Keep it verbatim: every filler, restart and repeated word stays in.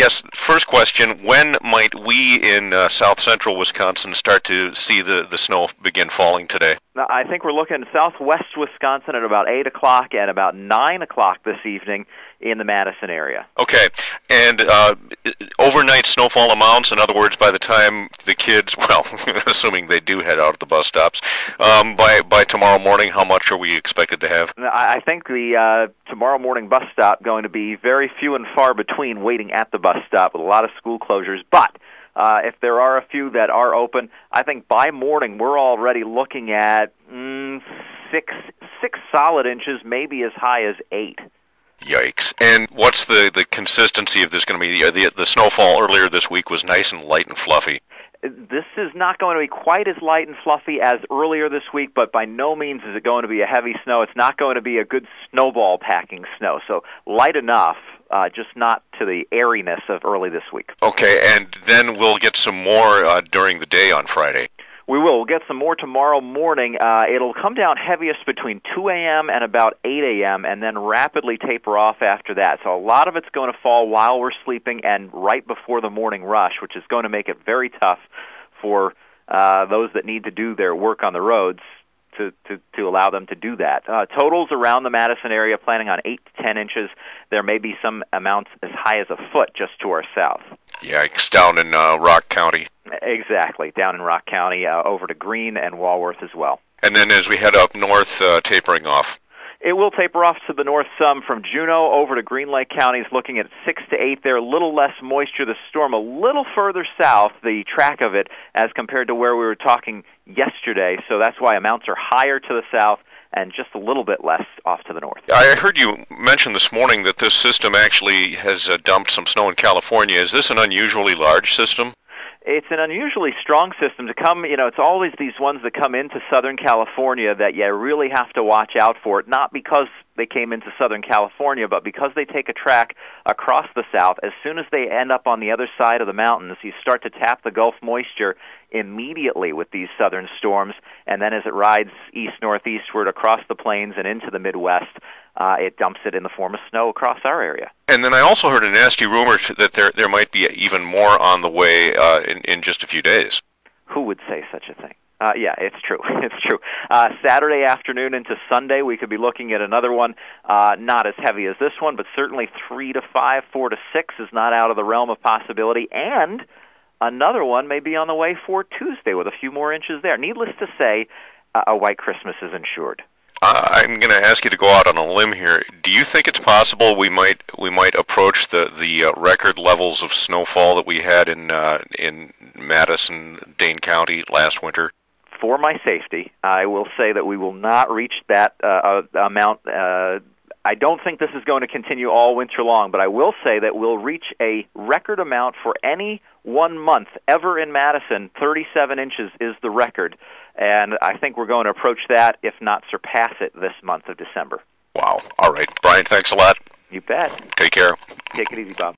guess first question: when might we in uh, South Central Wisconsin start to see the the snow begin falling today? Now, I think we're looking at southwest Wisconsin at about eight o'clock and about nine o'clock this evening in the Madison area. Okay, and uh, overnight snowfall amounts, in other words, by the time the kids, well, assuming they do head out at the bus stops, um, by by tomorrow morning, how much are we expected to have? I think the uh, tomorrow morning bus stop going to be very few and far between waiting at the bus stop with a lot of school closures, but Uh, if there are a few that are open, I think by morning we're already looking at mm, six six solid inches, maybe as high as eight. Yikes. And what's the, the consistency of this going to be? The, the, the snowfall earlier this week was nice and light and fluffy. This is not going to be quite as light and fluffy as earlier this week, but by no means is it going to be a heavy snow. It's not going to be a good snowball packing snow. So light enough, uh, just not to the airiness of early this week. Okay, and then we'll get some more uh, during the day on Friday. We will. We'll get some more tomorrow morning. Uh, it'll come down heaviest between two a.m. and about eight a.m. and then rapidly taper off after that. So a lot of it's going to fall while we're sleeping and right before the morning rush, which is going to make it very tough for uh, those that need to do their work on the roads to, to, to allow them to do that. Uh, totals around the Madison area planning on eight to ten inches. There may be some amounts as high as a foot just to our south. Yikes, down in uh, Rock County. Exactly, down in Rock County, uh, over to Greene and Walworth as well. And then as we head up north, uh, tapering off. It will taper off to the north some from Juneau over to Green Lake counties, looking at six to eight there, a little less moisture. The storm a little further south, the track of it, as compared to where we were talking yesterday. So that's why amounts are higher to the south and just a little bit less off to the north. I heard you mention this morning that this system actually has uh, dumped some snow in California. Is this an unusually large system? It's an unusually strong system to come, you know, it's always these ones that come into Southern California that you really have to watch out for it, not because they came into Southern California, but because they take a track across the south. As soon as they end up on the other side of the mountains, you start to tap the Gulf moisture immediately with these southern storms, and then as it rides east-northeastward across the plains and into the Midwest, uh, it dumps it in the form of snow across our area. And then I also heard a nasty rumor that there there might be even more on the way uh, in, in just a few days. Who would say such a thing? Uh, yeah, it's true. It's true. Uh, Saturday afternoon into Sunday, we could be looking at another one, uh, not as heavy as this one, but certainly three to five, four to six is not out of the realm of possibility. And another one may be on the way for Tuesday with a few more inches there. Needless to say, uh, a white Christmas is insured. Uh, I'm going to ask you to go out on a limb here. Do you think it's possible we might we might approach the the uh, record levels of snowfall that we had in uh, in Madison, Dane County last winter? For my safety, I will say that we will not reach that uh, amount. Uh, I don't think this is going to continue all winter long, but I will say that we'll reach a record amount for any one month ever in Madison. thirty-seven inches is the record, and I think we're going to approach that, if not surpass it, this month of December. Wow. All right. Brian, thanks a lot. You bet. Take care. Take it easy, Bob.